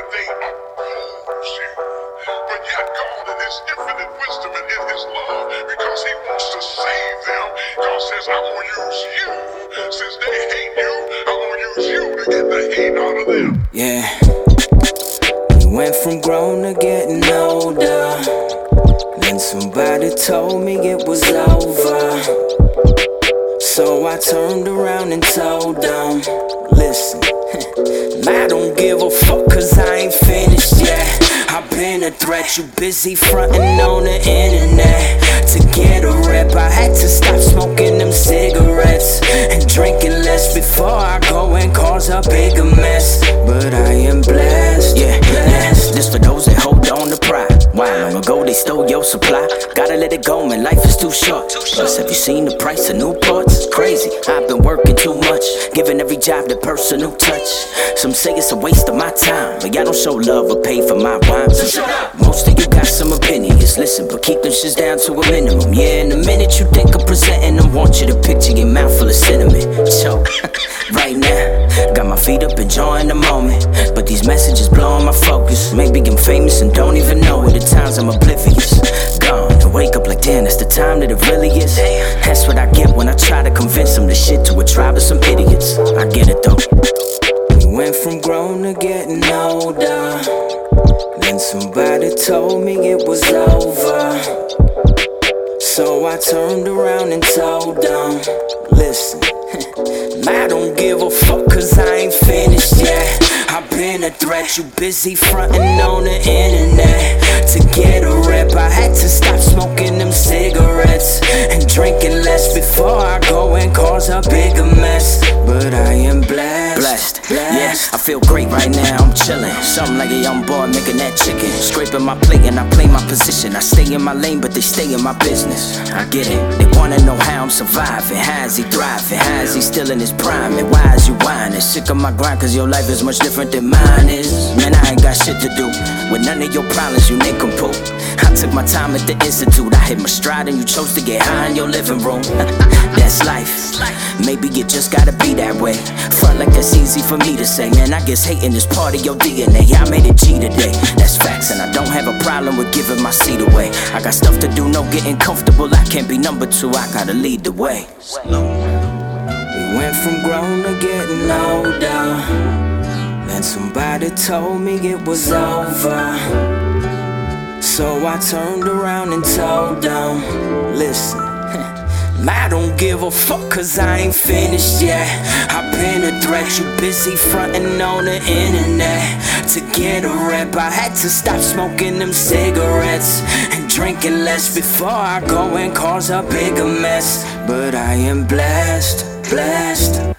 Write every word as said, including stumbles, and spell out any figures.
they oppose you. But yet God in his infinite wisdom and in his love, because he wants to save them, God says, I'm going to use you. Since they hate you, I'm going to use you to get the hate out of them. Yeah. We went from grown to getting older. Then somebody told me it was over. So I turned around and told them, listen, I don't give a fuck cause I ain't finished yet. I've been a threat, you busy frontin' on the internet. To get a rep, I had to stop smoking them cigarettes and drinking less before I go and cause a bigger mess. But I am blessed, yeah, blessed. This for those that hold on to pride. Why long ago they stole your supply? Gotta let it go, man, life is too short. Plus, have you seen the price of Newports? It's crazy, I've been working too much, giving every job that personal touch. Some say it's a waste of my time, but y'all don't show love or pay for my rhymes. Most of you got some opinions, listen, but keep them shits down to a minimum. Yeah, in a minute you think of presenting them, want you to picture your mouth full of cinnamon. Choke, right now, got my feet up enjoying the moment, but these messages blowing my focus. Maybe I'm famous and don't even know it. At times I'm oblivious, gone, and wake up like damn, that's the time that it really is. That's what I get when I try to convince them this shit to a tribe of some idiots. I get it though. We went from grown to getting older. Then somebody told me it was over. So I turned around and told them, listen, I don't give a fuck cause I ain't finished yet. I've been a threat, you busy frontin' on the internet. To get a rep, I had to stop smoking them cigarettes and drinking less before I go and cause a bigger mess. But I am blessed, blessed, blessed. Yeah, I feel great right now, I'm chillin'. Something like a young boy making that chicken, scraping my plate and I play my position. I stay in my lane, but they stay in my business. I get it, they wanna know how I'm surviving. How is he thriving? How is he still in his prime? And why is you whining? Sick of my grind cause your life is much different than mine is. Man, I ain't got shit to do with none of your problems, you nincompoop. I took my time at the institute, I hit my stride and you chose to get high in your living room. That's life, maybe it just gotta be that way. Front like that's easy for me to say. Man, I guess hating is part of your D N A. I made it G today, that's facts. And I don't have a problem with giving my seat away. I got stuff to do, no getting comfortable. I can't be number two, I gotta lead the way. We went from grown to getting older. Then somebody told me it was over. So I turned around and told them, listen, I don't give a fuck cause I ain't finished yet. I've been a threat, you busy frontin' on the internet. To get a rep, I had to stop smoking them cigarettes and drinking less before I go and cause a bigger mess. But I am blessed, blessed.